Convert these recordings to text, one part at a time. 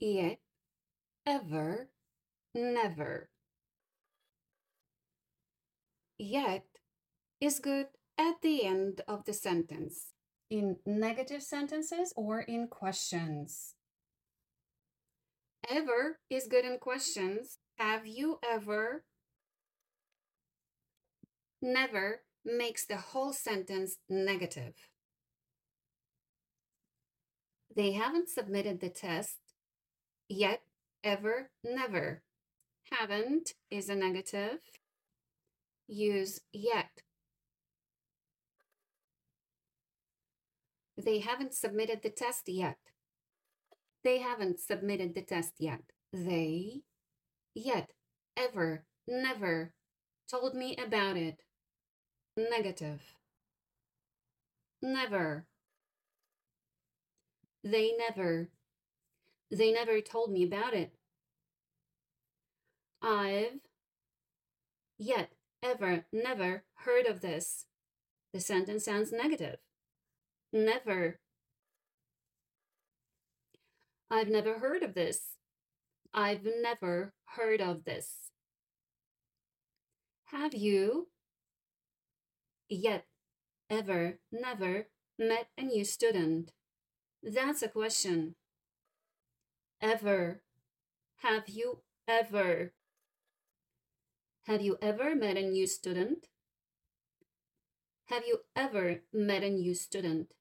yet, ever, never. Yet is good at the end of the sentence, in negative sentences or in questions. Ever is good in questions. Have you ever? Never makes the whole sentence negative. They haven't submitted the test yet, ever, never. Haven't is a negative. Use yet. They haven't submitted the test yet. They haven't submitted the test yet. They, yet, ever, never, told me about it. Negative. Never. They never. They never told me about it. I've, yet, ever, never heard of this. The sentence sounds negative. Never. I've never heard of this. I've never heard of this. Have you, yet, ever, never met a new student? That's a question. Ever. Have you ever? Have you ever met a new student? Have you ever met a new student?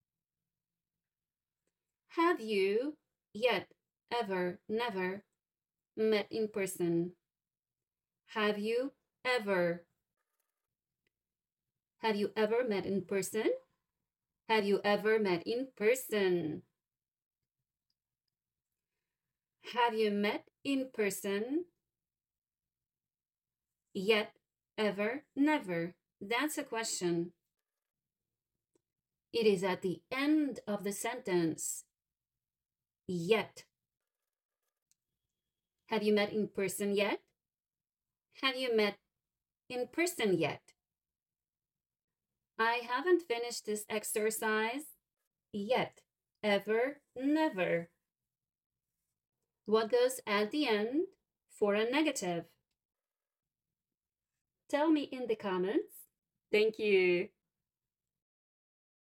Have you, yet, ever, never met in person? Have you ever? Have you ever met in person? Have you ever met in person? Have you met in person? Yet, ever, never. That's a question. It is at the end of the sentence. Yet. Have you met in person yet? Have you met in person yet? I haven't finished this exercise yet. Ever, never. What goes at the end for a negative? Tell me in the comments. Thank you.